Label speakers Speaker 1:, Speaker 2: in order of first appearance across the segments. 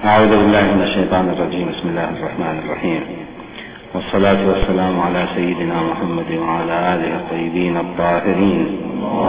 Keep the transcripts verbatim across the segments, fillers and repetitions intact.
Speaker 1: أعوذ بالله من الشيطان الرجيم. بسم الله الرحمن الرحيم، والصلاة والسلام على سيدنا محمد وعلى آله الطيبين الطاهرين.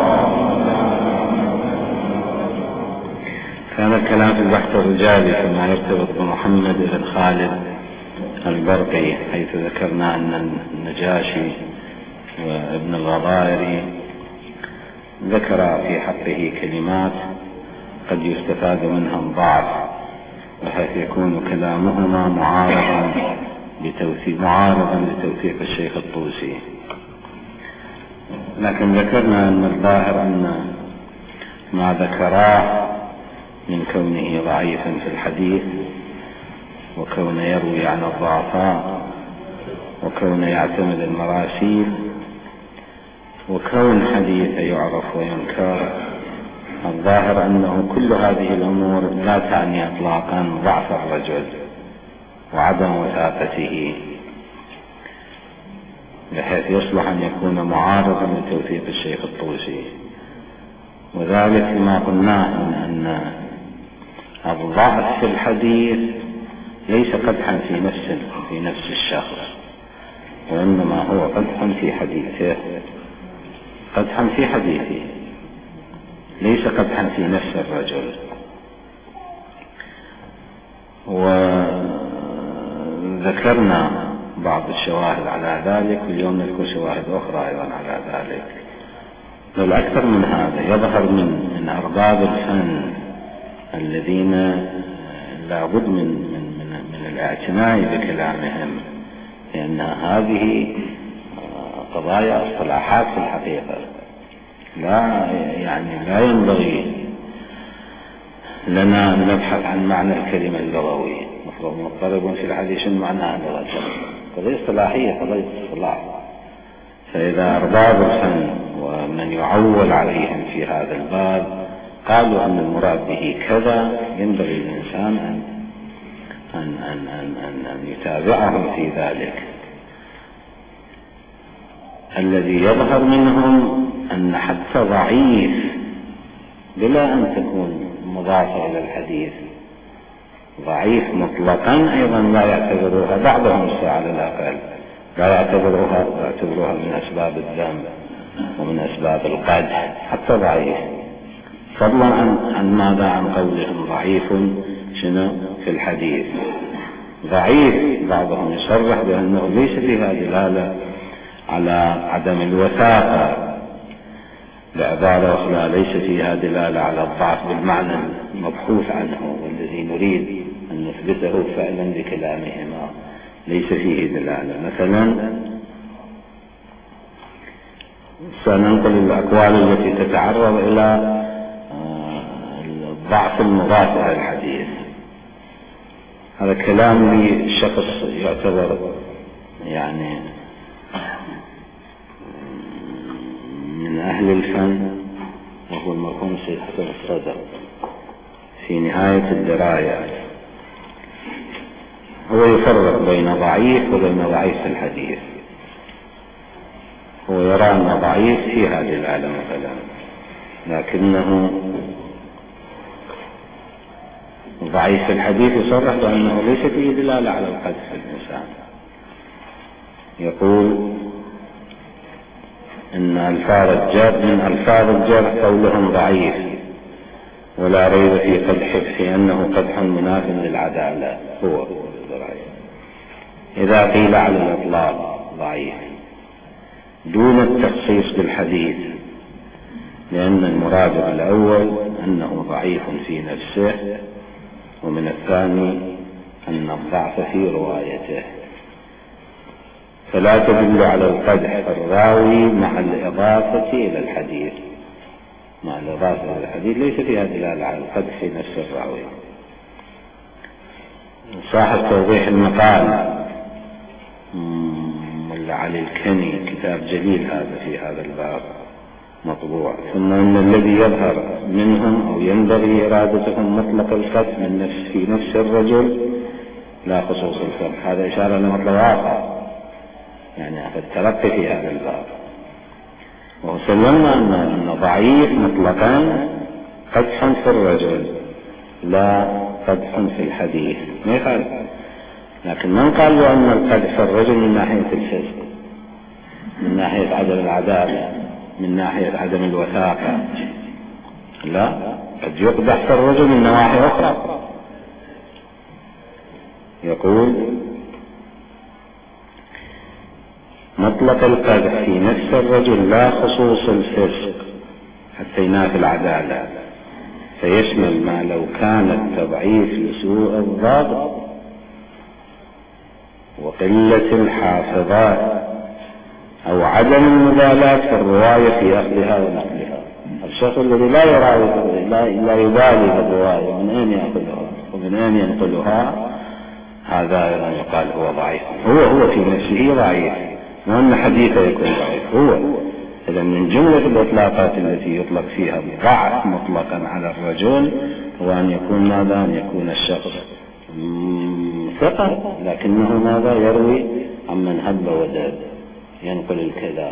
Speaker 1: كان الكلام في البحث الرجالي فيما يرتبط بمحمد بن خالد البرقي، حيث ذكرنا أن النجاشي وابن الغضائري ذكر في حقه كلمات قد يستفاد منها الضعف، بحيث يكون كلامهما معارضا بتوثيق معارضا لتوثيق الشيخ الطوسي. لكن ذكرنا أن الظاهر أن ما ذكراه من كونه ضعيفا في الحديث، وكون يروي عن الضعفاء، وكون يعتمد المراسيل، وكون حديث يعرف وينكر، الظاهر أنه كل هذه الأمور لا تعني إطلاقا ضعف الرجل وعدم وثاقته، بحيث يصلح أن يكون معارضا لتوثيق الشيخ الطوسي. وذلك لما قلناه من أن الضعف في الحديث ليس قدحا في نفس في نفس الشخص، وإنما هو قدحا في حديثه قدحا في حديثه ليس قدحا في نفس الرجل. وذكرنا بعض الشواهد على ذلك، واليوم نذكر شواهد أخرى أيضا على ذلك. بل أكثر من هذا، يظهر من من أرباب الفن الذين لابد من من من, من الاعتناء بكلامهم، لأن هذه قضايا اصطلاحات في الحقيقة، لا يعني لا ينبغي لنا أن نبحث عن معنى الكلمة اللغوي. مفروض مضطرب في الحديث شنو معناها لغة، قضية اصطلاحية، قضية اصطلاح. فإذا أرباب الفن ومن يعول عليهم في هذا الباب قالوا أن المراد به كذا، ينبغي الإنسان أن أن أن أن أن, أن يتابعهم في ذلك. الذي يظهر منهم أن حتى ضعيف بلا أن تكون مضافة إلى الحديث، ضعيف مطلقا أيضا لا يعتبروها، بعضهم على الأقل لا يعتبروها يعتبروها من أسباب الذنب ومن أسباب القدح، حتى ضعيف، فضلا عن عن ماذا عن قولهم ضعيف شنو في الحديث. ضعيف بعضهم يصرح بأنه ليس فيها دلالة على عدم الوثاقة، بعبارة أخرى ليس فيها دلالة على الضعف بالمعنى المبحوث عنه والذي نريد أن نثبته فعلا بكلامهما، ليس فيه دلالة. مثلا سننقل الأقوال التي تتعرض إلى الضعف المضاف إلى الحديث. هذا كلام لشخص يعتبر يعني من أهل الفن، وهو المرحوم سيد حسن الصدر في نهاية الدراية. هو يفرق بين ضعيف وبين ضعيف الحديث. هو يرى أن ضعيف في هذه الآلة مثلا، لكنه ضعيف الحديث يصرح بأنه ليس فيه دلالة على القدح في الإنسان. يقول إن ألفاظ الجر من ألفاظ الجر قولهم ضعيف، ولا ريب في قدح في أنه قدح مناف للعدالة. هو ضعيف إذا قيل على الإطلاق ضعيف دون التخصيص بالحديث، لأن المراد الأول أنه ضعيف في نفسه، ومن الثاني أن الضعف في روايته، فلا تدل على القدح الراوي مع الإضافة إلى الحديث. مع الإضافة إلى الحديث ليس فيها دلالة على القدح في نفس الراوي. صاحب توضيح المقال ملا علي الكني كتاب جليل هذا في هذا الباب مطبوع. ثم أن الذي يظهر منهم أو ينبغي إرادتهم مطلق القدح من نفس في نفس الرجل لا خصوص الفرق. هذا إشارة لمطلب آخر، يعني الترقي في هذا الباب. وسلمنا أن ضعيف مطلقا قدحا في الرجل لا قدح في الحديث ما يخالف، لكن من قال بأن القدح في الرجل من ناحية الفسق، من ناحية عدم العدالة، من ناحية عدم الوثاقة، لا، قد يقدح في الرجل من نواحي أخرى. يقول مطلق القدح في نفس الرجل لا خصوص الفسق حتى ينافي العدالة، فيشمل ما لو كان التضعيف لسوء الضبط وقلة الحافظات أو عدم المبالاة في الرواية في أخذها ونقلها. الشخص الذي لا يراوي لا يبالي بالرواية من أين يأخذها ومن أين ينقلها، هذا أيضا يقال هو ضعيف. هو هو في نفسه ضعيف، وأن حديثه يكون ضعيف هو. إذا من جملة الإطلاقات التي يطلق فيها الضعف مطلقا على الرجل هو أن يكون ماذا؟ أن يكون الشخص ثقة لكنه ماذا؟ يروي عمن هب ودب، ينقل الكلام.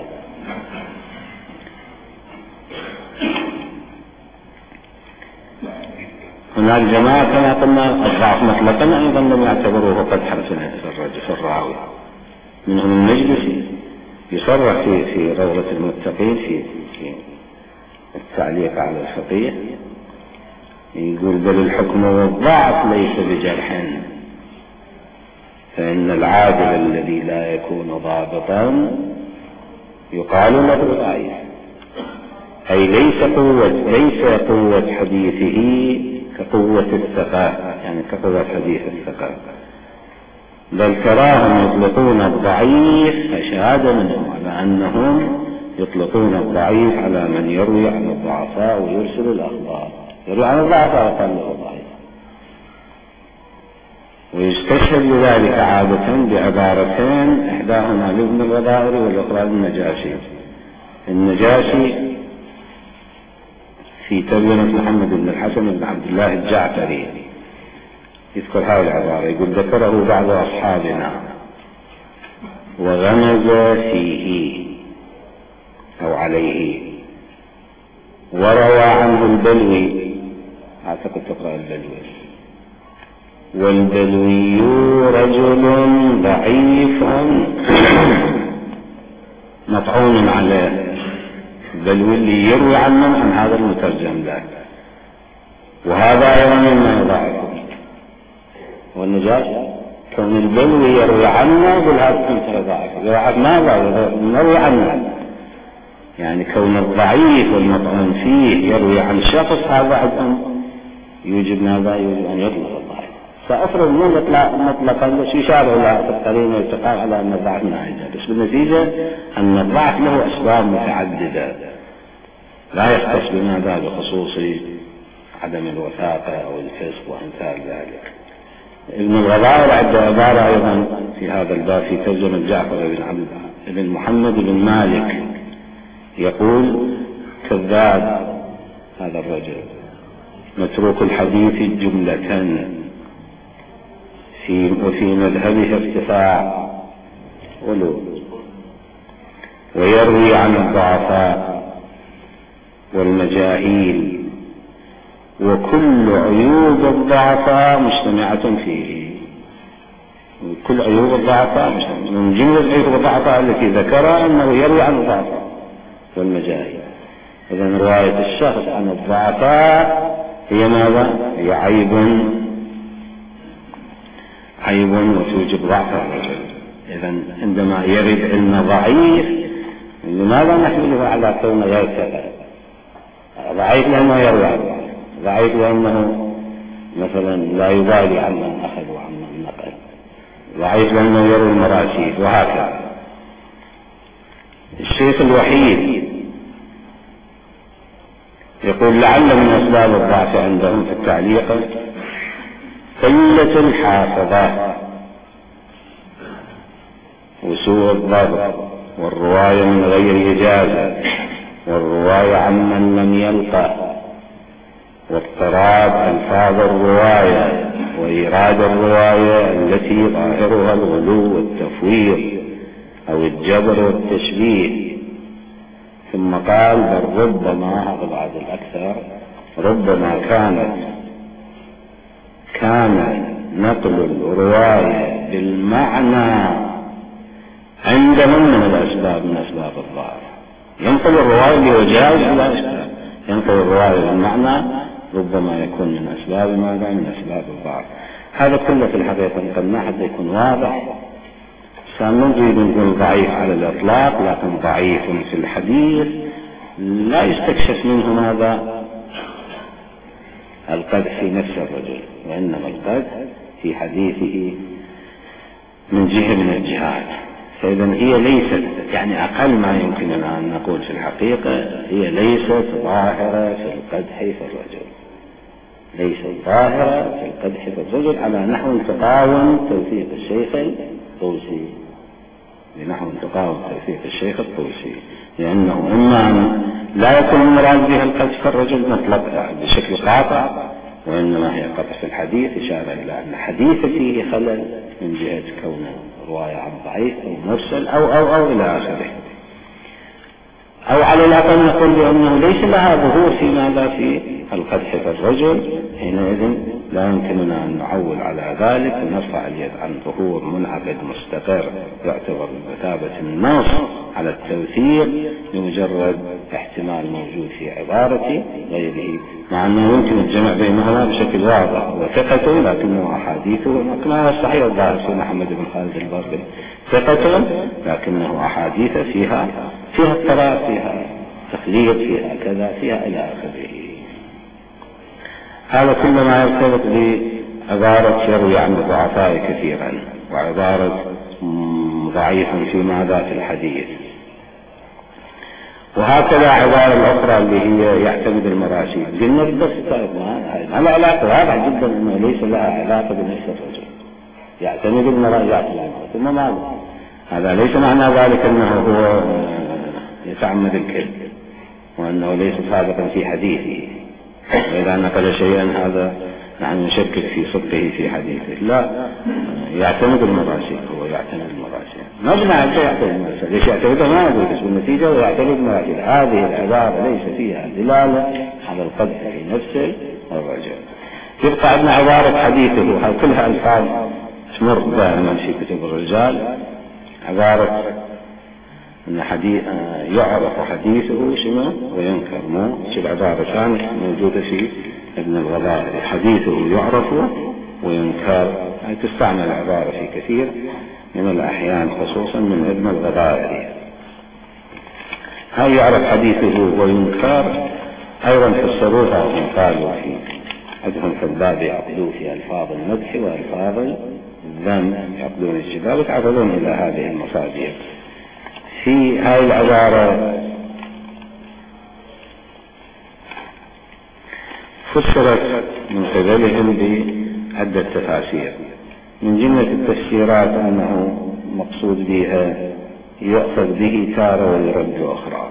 Speaker 1: هناك جماعة كما قلنا الضعف مطلقا أيضا لم يعتبروه قدحا في الرجل في الراوي، منهم المجلسي يصرح في في روضة المتقين في في التعليق على الفقيه، يقول بل الحكم والضعف ليس بجرح، فإن العادل الذي لا يكون ضابطا يقال له ضعيف، أي ليس قوة ليس قوة حديثه كقوة الثقة، يعني كقوة حديث الثقة، بل تراهم يطلقون الضعيف فشهادة منهم على أنهم يطلقون الضعيف على من يروي عن الضعفاء ويرسل الأخبار، يروي عن الضعفاء وقال له ضعيف. ويستشهد لذلك عادة بعبارتين، إحداهما لابن الغضائر والأخرى للنجاشي. النجاشي في ترجمة محمد بن الحسن بن عبد الله الجعفري يذكر هذه العبارة، يقول ذكره بعض أصحابنا وغمز فيه أو عليه، وروى عنه البلوي، أعتقد تقرأ البلوي، والبلوي رجل ضعيف مطعون عليه. البلوي اللي يروي عنه عن هذا المترجم له، وهذا أيضا مما يضاعفه. والنجاش كون البلوي يروي عنه يقول هذا كنت ضعيف، يضاعف ماذا؟ يروي عنه، يعني كون الضعيف والمطعون فيه يروي عن شخص هذا أيضا يوجب ماذا؟ يوجب أن يطلق الضعيف. سأفرض من يطلق مطلقا يشابه له في القرينة والتقال على أن الضعف ناعجة، بس بالنتيجة أن الضعف له أسباب متعددة لا يختص بماذا؟ بخصوص عدم الوثاقة أو الفسق وأمثال ذلك. ابن الغضائر عنده عبارة أيضا في هذا الباب في ترجمة جعفر بن عبد بن محمد بن مالك، يقول كذاب هذا الرجل متروك الحديث جملة، في وفي مذهبه ارتفاع ولو، ويروي عن الضعفاء والمجاهيل، وكل عيوب الضعفاء مجتمعة فيه. كل عيوب الضعفاء من جملة عيوب الضعفاء التي ذكرها أنه يروي عن الضعفاء والمجاهيل. إذن رواية الشخص عن الضعفاء هي ماذا؟ هي عيب عيب وتوجب ضعف الرجل. إذن عندما يرد علم ضعيف لماذا نحمله على كون غير ثقة؟ ضعيف لأنه يروي عن ضعف، ضعيف لأنه مثلا لا يبالي عن من أخذ وعن من نقل، ضعيف لأنه يروي المراسيل، وهكذا. الشيخ الوحيد يقول لعل من أسباب الضعف عندهم في التعليق قلة الحافظة وسوء الضبط، والرواية من غير إجازة، والرواية عمن لم يلقى، واضطراب ألفاظ الرواية، وإيراد الرواية التي ظاهرها الغلو والتفويض أو الجبر والتشبيه. ثم قال بل ربما، هذا بعد الأكثر، ربما كانت كان نقل الرواية بالمعنى عندهم من الأسباب من أسباب الضعف. ينقل الرواية بوجائز لا أسباب، ينقل الرواية بالمعنى ربما يكون من أسباب ماذا؟ من أسباب الضعف. هذا كله في الحقيقة نقلنا حتى يكون واضح. سنريد نقول ضعيف على الإطلاق، لكن ضعيف في الحديث لا يستكشف منه ماذا؟ القدح في نفس الرجل، وإنما القدح في حديثه من جهة من الجهات. فإذا هي ليست يعني أقل ما يمكننا أن نقول في الحقيقة هي ليست ظاهرة في القدح في الرجل، ليست ظاهرة في القدح في الرجل على نحو تقاوم توثيق الشيخ الطوسي، لنحو تقاوم توثيق الشيخ الطوسي، لأنه إما أن لا يكون المراد بها القدح في الرجل مطلق بشكل قاطع، وإنما هي قدح في الحديث إشارة إلى أن حديث فيه خلل من جهة كونه رواية عن ضعيف أو مرسل أو أو أو إلى آخره، أو على الأقل نقول بأنه ليس لها ظهور في ماذا؟ في القدح في الرجل. حينئذ لا يمكننا أن نعول على ذلك ونرفع اليد عن ظهور منعقد مستقر يعتبر بمثابة النص على التوثيق بمجرد احتمال موجود في عبارة غيره، مع أنه يمكن الجمع بينهما بشكل واضح. وثقة لكنه أحاديثه كما هو الصحيح الظاهر في محمد بن خالد البرقي، ثقة لكنه أحاديث فيها فيها اضطراب، فيها تخليط، فيها كذا، فيها إلى آخره. هذا كل ما يرتبط بعبارة يروي عن الضعفاء كثيرا، وعبارة ضعيف في ماذا؟ في الحديث. وهكذا عبارة الأخرى اللي هي يعتمد المراسيل. قلنا بس على علاقة واضح جدا أنه ليس لها علاقة بنفس الرجل، يعتمد المراسيل ثم ماذا؟ هذا ليس معنى ذلك أنه هو يتعمد الكذب وأنه ليس صادقا في حديثه، وإذا نقل شيئا هذا نحن نشكك في صدقه في حديثه. لا، يعتمد المراسيل، هو يعتمد المراسيل. ما بنعرف شيء يعتمد المراسيل، ليش يعتمدها ما نقول، بس بالنتيجة ويعتمد المراسيل. هذه العبارة ليس فيها دلالة على القدح في نفس الرجل. يبقى عندنا عبارة حديثه، هل كلها ألفاظ تمر دائما في كتب الرجال. عبارة أن حديث يعرف حديثه شنو وينكر، مو شيء عبارة ثانية موجودة في ابن الغضائري، حديثه يعرف وينكر، هي تستعمل عبارة في كثير من الأحيان خصوصا من ابن الغضائري. هاي يعرف حديثه وينكر أيضا فسروها وهم قالوا في عندهم في الباب يعقدون في ألفاظ المدح وألفاظ الذم، يعقدون الجبال يتعرضون إلى هذه المصادر. في هاي العبارة فسرت من قبلهم بعدة تفاسير، من جملة التفسيرات أنه مقصود بها يؤخذ به تارة ويرد أخرى.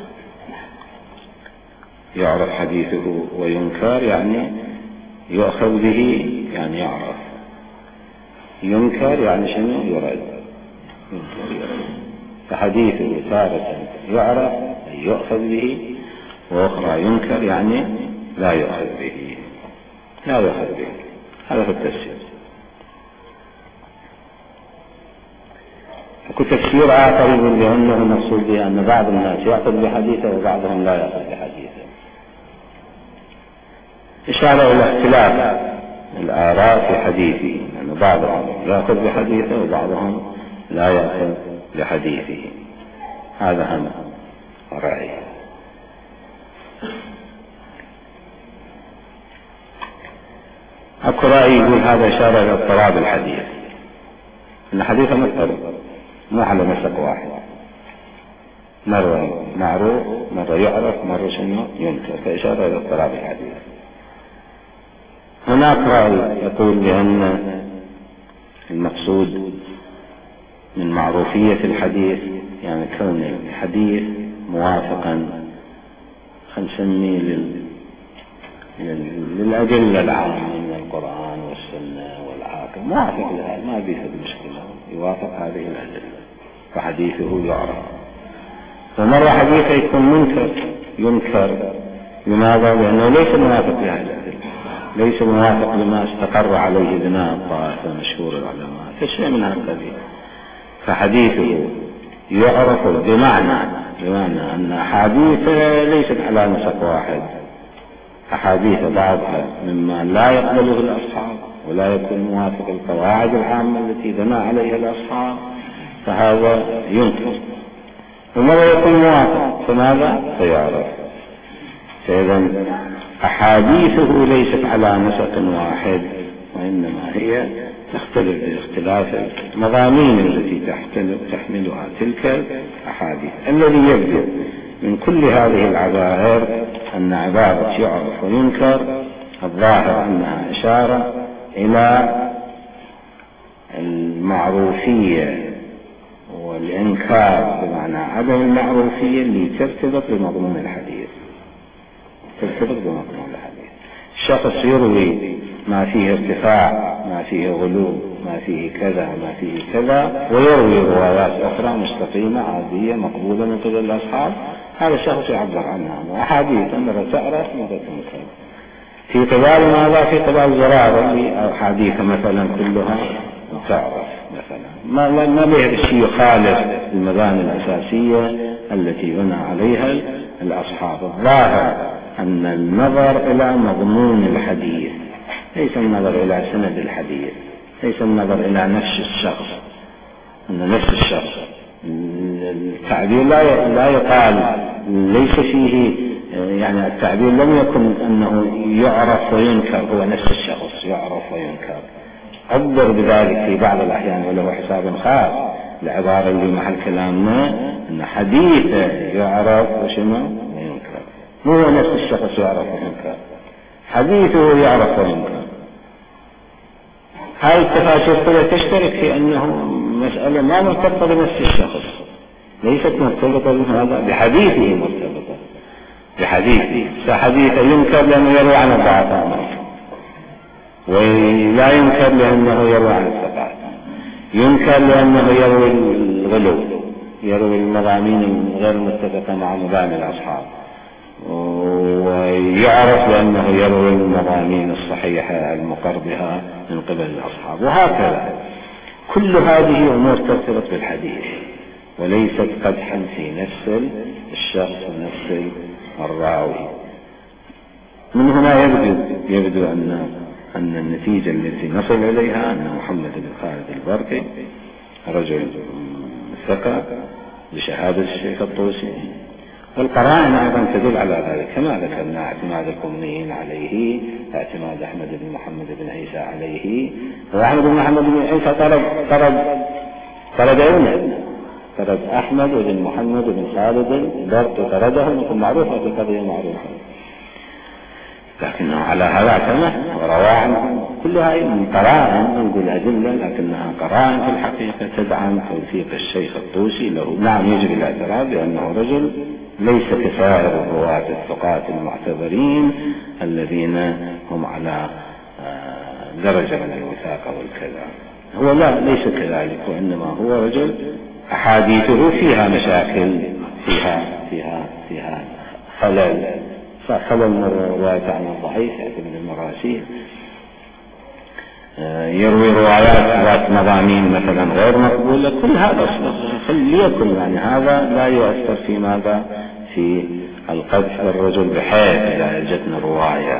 Speaker 1: يعرف حديثه وينكر يعني يؤخذ به يعني يعرف، ينكر يعني شنو؟ يرد. ينكر يرد. فحديثه تارة يعرف أي يؤخذ به، وأخرى ينكر يعني لا يؤخذ به، لا يؤخذ به. هذا في التفسير. وكل تفسير آخر يقول بأنه المقصود به أن بعض الناس يأخذ بحديثه وبعضهم لا يأخذ بحديثه، إشارة إلى اختلاف الآراء في حديثه، أن بعضهم يأخذ بحديثه وبعضهم لا يأخذ بحديثه. هذا هم رأي. أكو رأي يقول هذا إشارة إلى اضطراب الحديث، أن حديثه مضطرب مو على مسق واحد، مرة معروف مرة يعرف مرة شنو ينكر، فإشارة إلى اضطراب الحديث. هناك رأي يقول بأن المقصود من معروفية الحديث يعني كون الحديث موافقا خنسمي لل... لل... للأدلة العامة من القرآن والسنة والعاقل، موافق لها ما بيها المشكلة، يوافق هذه الأدلة فحديثه يعرف. ومرة حديثه يكون منكر ينكر، لماذا؟ لأنه ليس موافق لها الأدلة، ليس موافق لما استقر عليه بناء الطائفة مشهور العلماء فشيء من هذا القبيل. فحديثه يعرف بمعنى بمعنى أن أحاديثه ليست على نسق واحد، أحاديث بعضها مما لا يقبله الأصحاب ولا يكون موافق القواعد العامة التي بنى عليها الأصحاب، فهذا ينكر. وماذا يكون موافق فماذا فيعرف. فإذا أحاديثه ليست على نسق واحد، وإنما هي تختلف باختلاف المضامين التي تحملها تلك الأحاديث. الذي يبدو من كل هذه العبائر أن عبارة يعرف وينكر الظاهر أنها إشارة إلى المعروفية والإنكار بمعنى عدم المعروفية اللي ترتبط بمضمون الحديث ترتبط بمضمون الحديث. الشخص يروي ما فيه ارتفاع، ما فيه غلو، ما فيه كذا، ما فيه كذا، ويروي روايات أخرى مستقيمة عادية مقبولة من قبل الأصحاب، هذا الشخص يعبر عنها أحاديث مرة تعرف مرة تنكر. في قبال ماذا؟ في قبال زرارة أحاديث مثلا كلها تعرف مثلا ما ما به الشيء يخالف المباني الأساسية التي بنى عليها الأصحاب. الظاهر أن النظر إلى مضمون الحديث، ليس النظر إلى سند الحديث، ليس النظر إلى نفس الشخص، أن نفس الشخص التعبير لا لا يقال ليس فيه، يعني التعبير لم يكن أنه يعرف وينكر، هو نفس الشخص يعرف وينكر. عبر بذلك في بعض الأحيان وله حساب خاص العبارة اللي محل كلامنا أن حديثه يعرف وشنو وينكر، مو هو نفس الشخص يعرف وينكر، حديثه يعرف وينكر. هاي التفاسير كلها تشترك في أنه مسألة ما مرتبطة بنفس الشخص، ليست مرتبطة بهذا بحديثه، مرتبطة بحديثه. فحديثه ينكر لأنه يروي عن الضعفاء، ولا ينكر لأنه يروي عن الثقات، ينكر لأنه يروي الغلو، يروي المضامين غير متفقة مع مباني الأصحاب، ويعرف لأنه يروي المضامين الصحيحة المقر بها من قبل الأصحاب. وهكذا كل هذه أمور ترتبط بالحديث وليست قدحا في نفس الشخص ونفس الراوي. من هنا يبدو, يبدو أن, أن النتيجة التي نصل إليها أن محمد بن خالد البرقي رجل ثقة بشهادة الشيخ الطوسي، والقرائن أيضا تدل على ذلك كما ذكرنا: اعتماد القميين عليه، اعتماد أحمد بن محمد بن عيسى عليه. وأحمد بن محمد بن عيسى طرد طرد طرد ابنه، طرد أحمد بن محمد بن خالد البرقي، طرده، مثل معروفة في قضية معروفة، لكنه على هذا اعتمد وروى عنه. كل هذه من قرائن نقول أدلة، لكنها قرائن في الحقيقة تدعم توثيق الشيخ الطوسي له. نعم يجب الاعتراف بأنه رجل ليس كسائر الرواة الثقات المعتبرين الذين هم على درجة من الوثاقة والكذا، هو لا ليس كذلك، وإنما هو رجل أحاديثه فيها مشاكل، فيها فيها فيها خلل، فخلل من الرواية عن الضعيف يعتمد المراسيل، يروي روايات ذات مضامين مثلا غير مقبولة. كل هذا ليكن يعني هذا لا يؤثر في ماذا في القدح الرجل، بحيث إذا جتنا رواية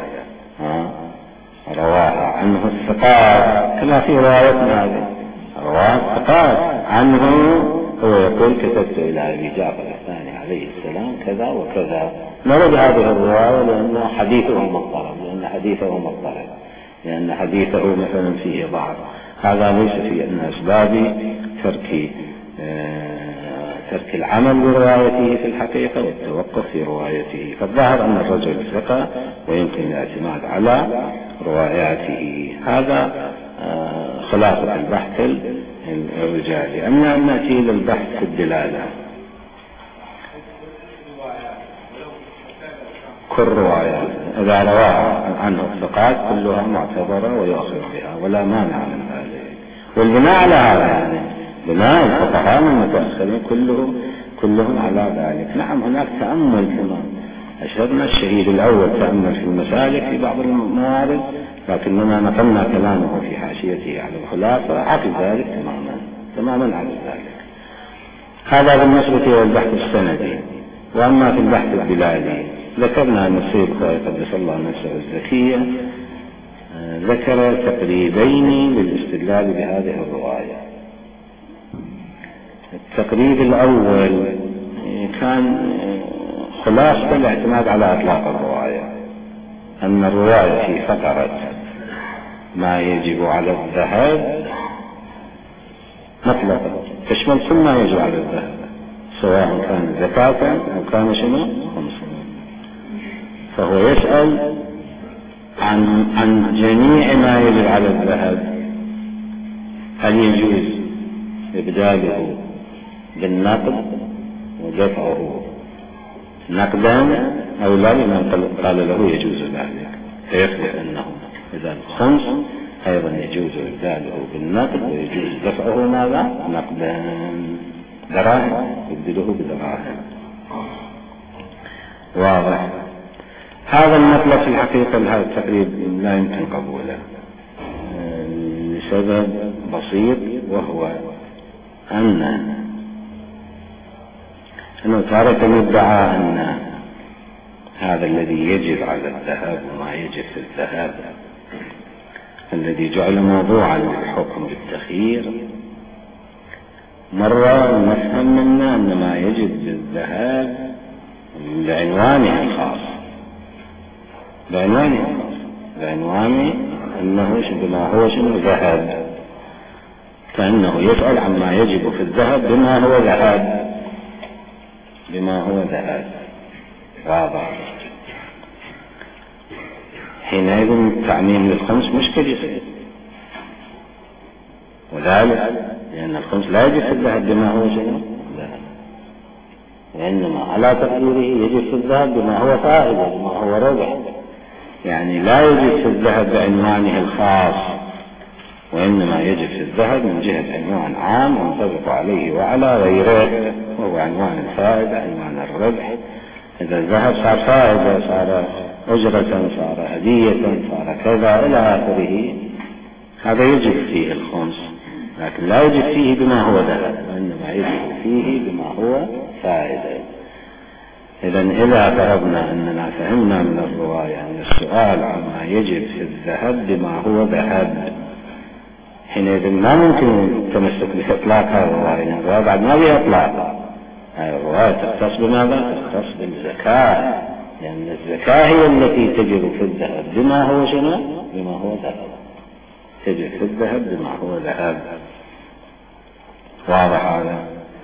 Speaker 1: رواها عنه الثقات كما في روايتنا هذه، رواه الثقات عنه، هو يقول كتبت إلى أبي جعفر الثاني عليه السلام كذا وكذا، نرد هذه الرواية لأن حديثه مضطرب، لأن حديثه مضطرب لأن حديثه مثلا فيه ضعف. هذا ليس في أن أسباب ترك ترك العمل بروايته في الحقيقة والتوقف في روايته. فالظاهر أن الرجل ثقة ويمكن الاعتماد على رواياته. هذا خلاصة البحث الرجالي. أما أن نأتي إلى البحث في الدلالة، كل رواية إذا رواها عنه الثقات كلها معتبرة ويؤخذ بها ولا مانع من ذلك. والبناء على هذا يعني بناء الفقهاء المتأخرين كله كلهم على ذلك. نعم هناك تأمل كما أشهدنا، الشهيد الأول تأمل في المسالك في بعض الموارد، لكننا نقلنا كلامه في حاشيته على الخلاصة عكس ذلك تماما تماما عكس ذلك. هذا بالنسبة إلى البحث السندي. وأما في البحث البلادي ذكرنا أن السيد الخوئي قدس الله نفسه الزكية ذكر تقريبين للاستدلال بهذه الرواية. التقريب الأول كان خلاصة الاعتماد على إطلاق الرواية، أن الرواية في فقرة ما يجب على الذهب مطلقا تشمل كل ما يجب على الذهب، سواء كان زكاة أو كان شنو خمسا. فهو يسأل عن عن جميع ما يجب على الذهب، هل يجوز إبداله بالنقد ودفعه نقدا أو لا؟ لمن قال له يجوز ذلك، فيثبت أنه إذا الخمس أيضا يجوز إبداله بالنقد ويجوز دفعه ماذا؟ نقدا، دراهم يبدله بدراهم. واضح. هذا المطلب في الحقيقة هذا التقريب لا يمكن قبوله لسبب بسيط، وهو أن أنه تارة يدعى أن هذا الذي يجب على الذهب وما يجب في الذهب الذي جعل موضوعا للحكم بالتخيير، مرة نفهم منا أن ما يجب بالذهب بعنوانه الخاص بعنوانه الخاص بعنوانه أنه بما هو شنو ذهب، فإنه يسأل عما يجب في الذهب بما هو ذهب بما هو ذهب. واضح. حينئذ التعميم للخمس مشكل يصير، وذلك لأن الخمس لا يجب في الذهب بما هو شنو ذهب، وإنما على تقديره يجب في الذهب بما هو فائدة بما هو ربح، يعني لا يجب في الذهب بعنوانه الخاص، وإنما يجب في الذهب من جهة عنوان عام ينطبق عليه وعلى غيره، وهو عنوان الفائدة عنوان الربح. إذا الذهب صار فائدة، صار أجرة، صار هدية، صار كذا إلى آخره، هذا يجب فيه الخمس، لكن لا يجب فيه بما هو ذهب، وإنما يجب فيه بما هو فائدة. إذا إذا فرضنا أننا فهمنا من الرواية أن السؤال عما يجب في الذهب بما هو ذهب، حينئذ ما ممكن التمسك بإطلاق هذه الرواية، الرواية بعد ما بها إطلاق. هذه الرواية تختص بماذا؟ تختص بالزكاة، لأن الزكاة هي التي تجب في الذهب بما هو شنو؟ بما هو ذهب، تجب في الذهب بما هو ذهب. واضح هذا؟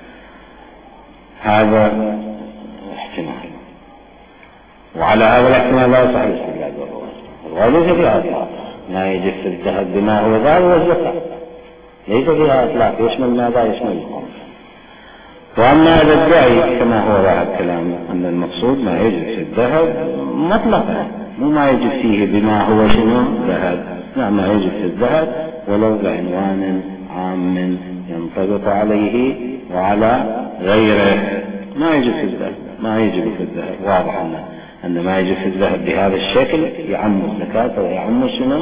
Speaker 1: هذا احتمال، وعلى هذا الاحتمال لا يصح الاستدلال بالرواية. الرواية ليس فيها إطلاق ما يجب في الذهب بما هو ذهب والزكاة، ليس فيها إطلاق يشمل ماذا؟ يشمل الخمس. وأما إذا ادعي كما هو ظاهر كلامه أن المقصود ما يجب في الذهب مطلقا، مو ما يجب فيه بما هو شنو ذهب، لا، ما يجب في الذهب ولو بعنوان عام ينطبق عليه وعلى غيره، ما يجب في الذهب ما يجب في الذهب. واضح أن أن ما يجب في الذهب بهذا الشكل يعم الزكاة ويعم شنو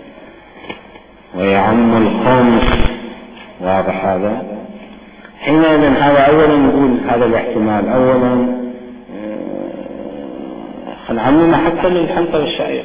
Speaker 1: ويعم الخمس. واضح هذا؟ حينئذ هذا أولا نقول هذا الاحتمال أولا خلعمنا حتى للحنطة والشعير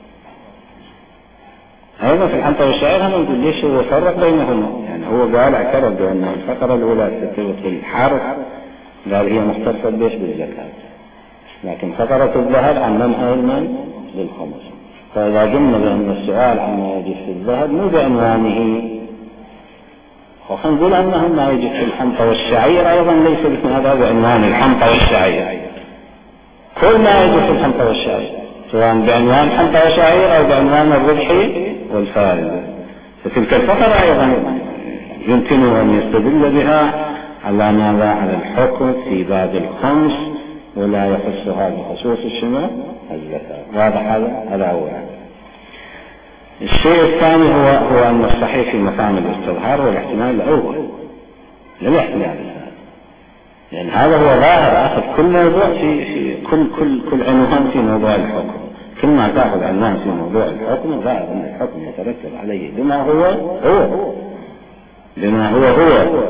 Speaker 1: أيضا. في الحنطة والشعير هم نقول ليش هو فرق بينهما، يعني هو قال اعترف بأن الفقرة الأولى ترتبط بالحرف، قال هي مختصة بيش بالزكاة، لكن فقرة الذهب عممها المن للخمس. فإذا قلنا بأن السؤال عما يجب في الذهب مو بعنوانه، وخنقول أنه ما يجب في الحنطة والشعير أيضا ليس هذا بعنوان الحنطة والشعير، كل ما يجب في الحنطة والشعير سواء بعنوان حنطة وشعير أو بعنوان الربح والفائدة. فتلك الفقرة أيضا يمكن أن يستدل بها على ماذا؟ على الحكم في باب الخمس، ولا يخصها بخصوص الشمال الزكاة. واضح هذا؟ هذا أولا. الشيء الثاني هو هو أن الصحيح في مقام الاستظهار هو الاحتمال الأول للاحتمال الثاني، لأن هذا هو ظاهر أخذ كل موضوع في في كل كل كل عنوان في موضوع الحكم، كل ما تأخذ عنوان في موضوع الحكم غالبا أن الحكم يترتب عليه بما هو هو بما هو هو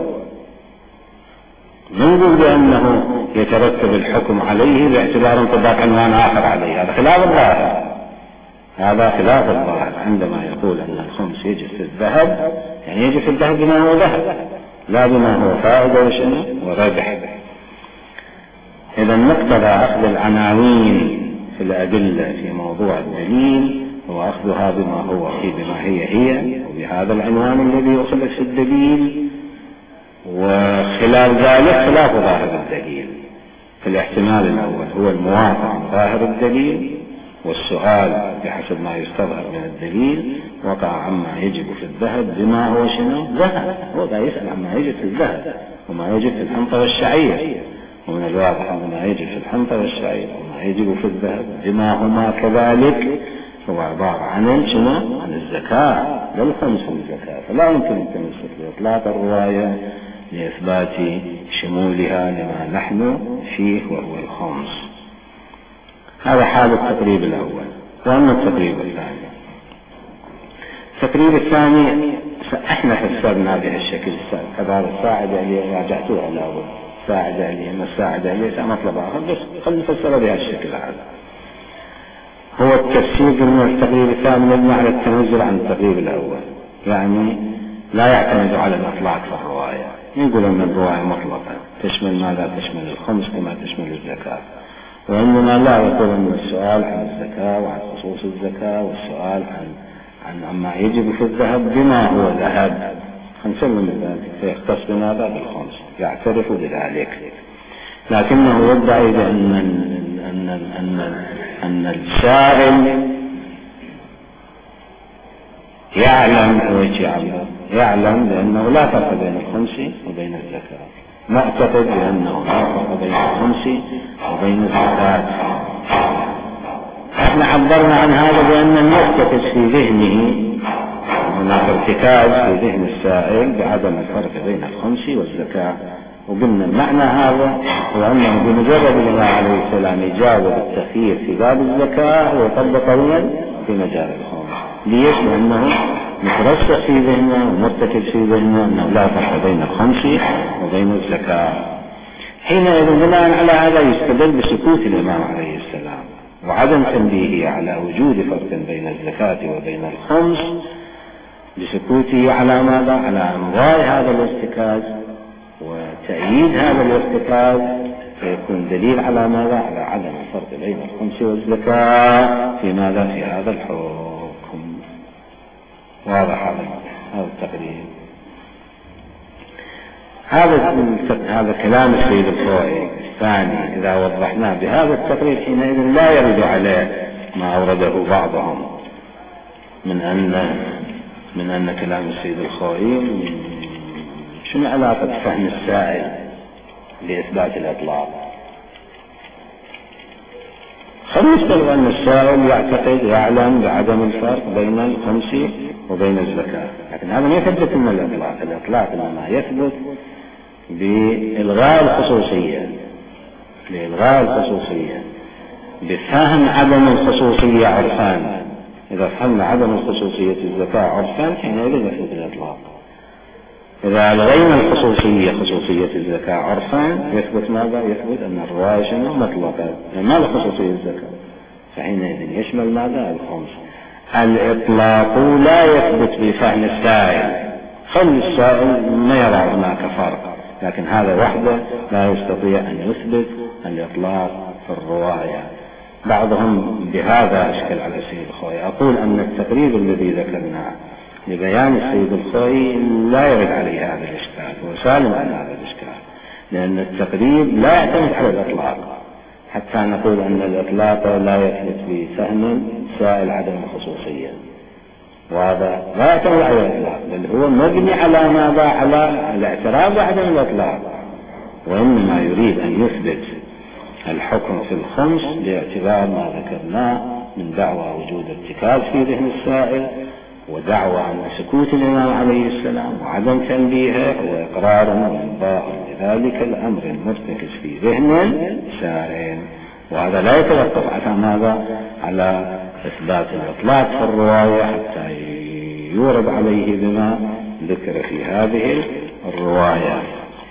Speaker 1: نقول بأنه يترتب الحكم عليه باعتبار انطباق عنوان آخر عليه. هذا خلاف الظاهر، هذا خلاف الظاهر. عندما يقول أن الخمس يجب في الذهب يعني يجب في الذهب بما هو ذهب لا بما هو فائدة وشنو وربح. إذا مقتضى أخذ العناوين في الأدلة في موضوع الدليل هو أخذها بما هو في بما هي هي وبهذا العنوان الذي يخلف في الدليل، وخلال ذلك خلاف ظاهر الدليل. في الاحتمال الأول هو الموافق ظاهر الدليل، والسؤال بحسب ما يستظهر من الدليل وقع عما يجب في الذهب بما هو شنو ذهب. هو لا يسأل عما يجب في الذهب وما يجب في الحنطة والشعير، ومن الواضح أن ما يجب في الحنطة والشعير وما يجب في الذهب بما هما كذلك هو عبارة عن شنو عن الزكاة للخمس والزكاة. فلا يمكن التمسك بإطلاق الرواية لإثبات شمولها لما نحن فيه وهو الخمس. هذا حال التقريب الأول. وأما التقريب الثاني، التقريب الثاني احنا فسرنا بهالشكل هذا الساعدة اللي راجعتوها الأول ساعدة اللي ما الساعدة اللي سأمطلب آخر، بس خلنا نفسرها بهالشكل هذا. هو التفسير من التقريب الثاني مبني على التنزل عن التقريب الأول، يعني لا يعتمد على الإطلاق في الرواية. يقول أن الرواية مطلقة تشمل ما لا تشمل الخمس كما تشمل الزكاة، وإنما لا يقول أن السؤال عن الزكاة وعن خصوص الزكاة والسؤال عن عن عما يجب في الذهب بما هو ذهب خنسلم ذلك فيختص بماذا بالخمس، يعترف بذلك. لكنه يدعي بأن أن أن أن السائل يعلم يعلم بأنه لا فرق بين الخمس وبين الزكاة، معتقد بأنه لا فرق بين الخمس وبين الزكاة. احنا عبرنا عن هذا بأن المرتكز في ذهنه هناك ارتكاز في ذهن السائل بعدم الفرق بين الخمس والزكاة، وقلنا المعنى هذا هو أنه بمجرد الإمام عليه السلام يجاوب التخيير في باب الزكاة ويطبق وين في مجال الخمس. ليش؟ لأنه مترسخ في ذهنه ومرتكز في ذهنه أنه لا فرق بين الخمس وبين الزكاة. حينئذ بناء على هذا يستدل بسكوت الإمام عليه السلام وعدم تنبيهه على وجود فرق بين الزكاة وبين الخمس بسكوته على ماذا؟ على أمضاء هذا الارتكاز وتأييد هذا الارتكاز، فيكون دليل على ماذا؟ على عدم الفرق بين الخمس والزكاة في ماذا؟ في هذا الحكم. واضح هذا التقرير. هذا هذا كلام السيد الخوئي الثاني إذا وضحناه بهذا التقرير حينئذ لا يرد عليه ما أورده بعضهم من أن من أن كلام السيد الخوئي شنو علاقة فهم السائل بإثبات الإطلاق. خلينا نفترض أن السائل يعتقد يعلم بعدم الفرق بين الخمس وبين الزكاة، لكن هذا ما يثبت من الإطلاق. الإطلاق إنما يثبت بإلغاء الخصوصية بإلغاء الخصوصية بفهم عدم الخصوصية عرفان. إذا فهمنا عدم الخصوصية الزكاة عرفان حينئذ يثبت الإطلاق. إذا ألغينا الخصوصية خصوصية الزكاة عرفان يثبت ماذا؟ يثبت أن الرواية شنو مطلقة ما له خصوصية الزكاة، فحينئذ يشمل ماذا؟ الخمس. الإطلاق لا يثبت بفهم السائل، خلي السائل ما يرى هناك فرق، لكن هذا وحده لا يستطيع أن يثبت الإطلاق في الرواية. بعضهم بهذا أشكل على السيد الخوئي. أقول أن التقريب الذي ذكرناه لبيان السيد الخوئي لا يرد عليه هذا الإشكال، هو سالم عن هذا الإشكال، لأن التقريب لا يعتمد على الإطلاق حتى نقول أن الإطلاق لا يثبت بفهم سائل عدم الخصوصية، وهذا لا يعتمد على الإطلاق بل هو مبني على ماذا؟ على الاعتراف بعدم الإطلاق، وإنما يريد أن يثبت الحكم في الخمس باعتبار ما ذكرناه من دعوى وجود ارتكاز في ذهن السائل ودعوى عن سكوت الإمام عليه السلام وعدم تنبيهه وإقرار وإنباء لذلك الأمر المرتكز في ذهن السائل. وهذا لا يتوقف على ماذا؟ على إثبات الإطلاق في الرواية حتى يورد عليه بما ذكر في هذه الرواية.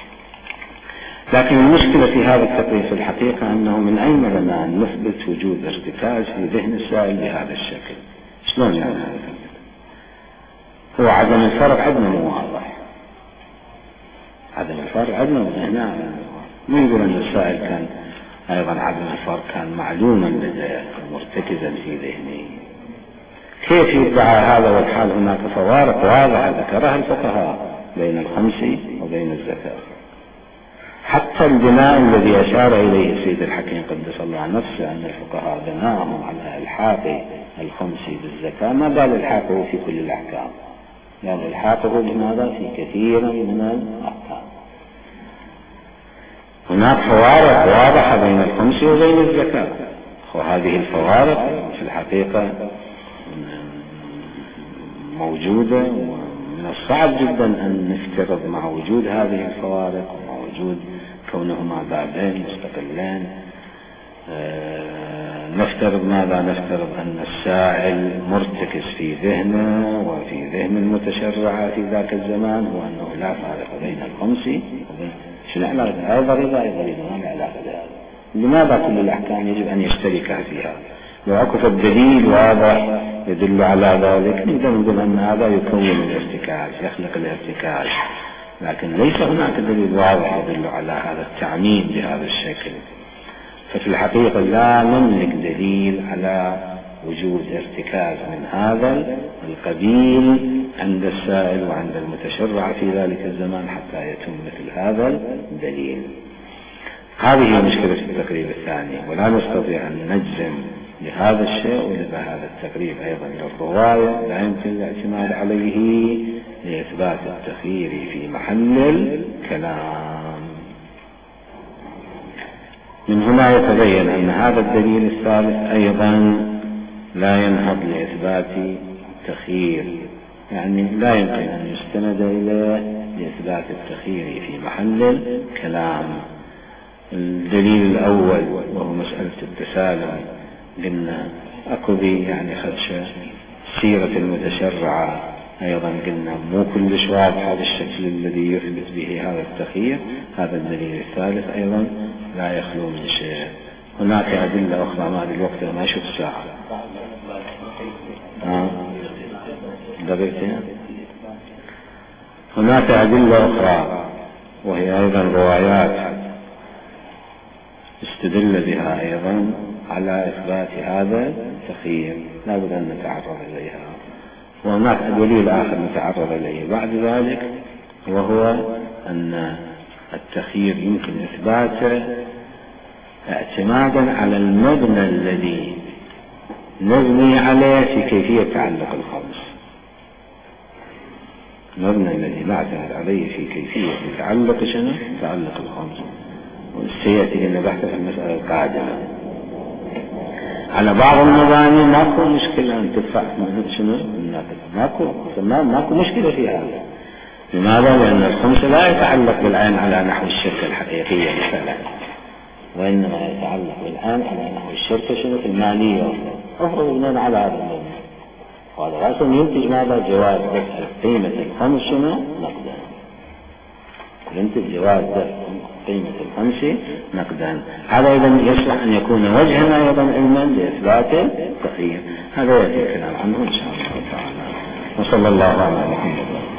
Speaker 1: لكن المشكلة في هذا التقرير في الحقيقة أنه من أين لنا أن نثبت وجود ارتكاز في ذهن السائل بهذا الشكل؟ شلون يعني هذا؟ هو عدم الفرق عندنا مو واضح، عدم الفرق عندنا هنا مو يقول أن السائل كان أيضا عدم الفرق كان معلوما لديه مرتكزا في ذهنه. كيف يدعى هذا والحال هناك فوارق واضحة ذكرها الفقهاء بين الخمس وبين الزكاة؟ حتى البناء الذي أشار إليه السيد الحكيم قدس الله نفسه أن الفقهاء بناءهم على إلحاق الخمس بالزكاة ما بال إلحاقه في كل الأحكام، يعني إلحاقه بماذا؟ في كثير من الأحكام. هناك فوارق واضحة بين الخمس وبين الزكاة، وهذه الفوارق في الحقيقة موجودة، ومن الصعب جدا أن نفترض مع وجود هذه الفوارق ومع وجود كونهما بابين مستقلين نفترض ماذا؟ نفترض أن السائل مرتكز في ذهنه وفي ذهن المتشرع في ذاك الزمان هو أنه لا فارق بين الخمس وبين شنو علاقة هذا ضريبة ضريبة ما علاقة بهذا. لماذا كل الأحكام يجب أن يشترك فيها؟ لو عكف الدليل واضح يدل على ذلك نقدر نقول أن هذا يكون الارتكاز يخلق الارتكاز، لكن ليس هناك دليل واضح يدل على هذا التعميم بهذا الشكل. ففي الحقيقة لا نملك دليل على وجود ارتكاز من هذا القبيل عند السائل وعند المتشرع في ذلك الزمان حتى يتم مثل هذا الدليل. هذه مشكلة التقرير الثاني، ولا نستطيع أن نجزم بهذا الشيء، ولذا هذا التقرير أيضا للرواية لا يمكن الاعتماد عليه لإثبات التخيير في محل الكلام. من هنا يتبين أن هذا الدليل الثالث أيضا لا ينهض لإثبات التخيير، يعني لا يمكن أن يستند إليه لإثبات التخيير في محل الكلام. الدليل الأول وهو مسألة التسالم، قلنا أكو بي يعني خدشة سيرة المتشرعة أيضا قلنا مو كلش واضح هذا الشكل الذي يثبت به هذا التخيير. هذا الدليل الثالث أيضا لا يخلو من شيء. هناك أدلة أخرى ما الوقت ما أشوف الساعة آه. هناك أدلة أخرى وهي أيضا روايات استدل بها أيضا على إثبات هذا التخيير لا بد أن نتعرض إليها. وهناك دليل آخر نتعرض إليه بعد ذلك، وهو أن التخيير يمكن إثباته اعتمادا على المبنى الذي نبني عليه في كيفية تعلق الخمس. المبنى الذي نعتمد عليه في كيفية تعلق شنو؟ تعلق الخمس. والسيأتي لنا بحث في المسألة القادمة. على بعض المباني ماكو مشكلة أن تدفع منه شنو؟ ماكو ماكو مشكلة في هذا. لماذا؟ لأن الخمس لا يتعلق بالعين على نحو الشركة الحقيقية مثلا، وإنما يتعلق بالعين على نحو الشركة شنو؟ المالية. أفرض بناء على هذا المبنى، وهذا رأسا ينتج ماذا؟ جواز دفع قيمة الخمس شنو؟ نقدا. ينتج جواز دفع قيمة الخمس نقدا. هذا أيضا يصلح أن يكون وجها أيضا علما لإثبات التخيير. هذا يأتي الكلام عنه إن شاء الله تعالى. وصلى الله على محمد.